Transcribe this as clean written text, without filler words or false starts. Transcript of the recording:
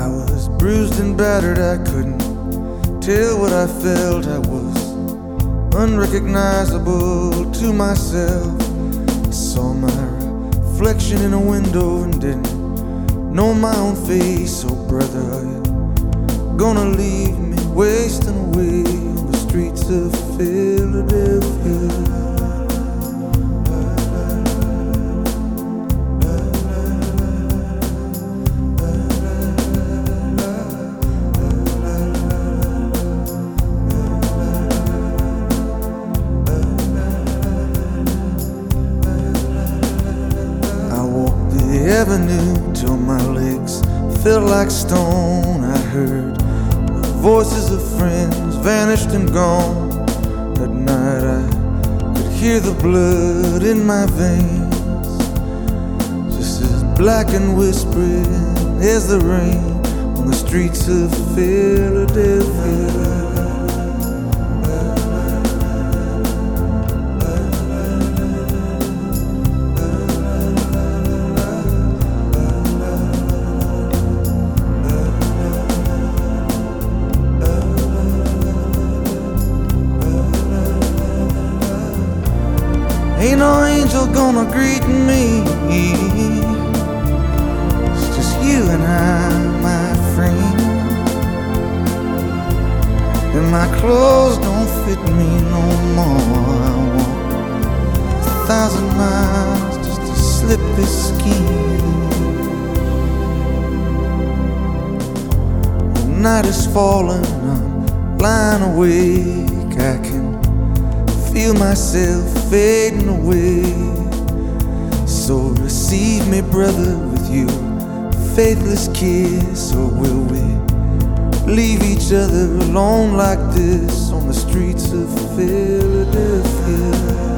I was bruised and battered, I couldn't tell what I felt. I was unrecognizable to myself. I saw my reflection in a window and didn't know my own face. Oh brother, are you gonna leave me wasting away on the streets of Philadelphia? Avenue till my legs felt like stone. I heard the voices of friends vanished and gone. At night I could hear the blood in my veins, just as black and whispering as the rain on the streets of Philadelphia. Ain't no angel gonna greet me. It's just you and I, my friend. And my clothes don't fit me no more. I walk 1,000 miles just to slip this skin. The night is falling, I'm lying awake. I can feel myself fading away. So receive me, brother, with your faithless kiss. Or will we leave each other alone like this on the streets of Philadelphia?